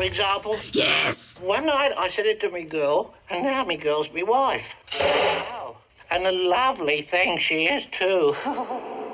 example? Yes. One night I said it to me girl, and now me girl's me wife. Wow. And a lovely thing she is, too.